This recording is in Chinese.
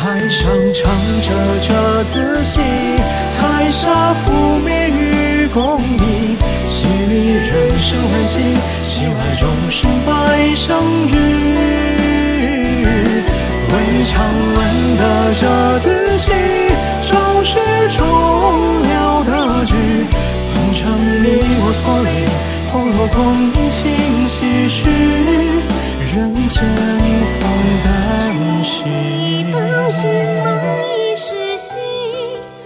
台上唱着这字戏，台下覆灭与功名。戏里人生欢喜，戏外众生百相遇。未尝闻的这字戏，终是终了的局。红尘里我错离，红落空情唏嘘，人间。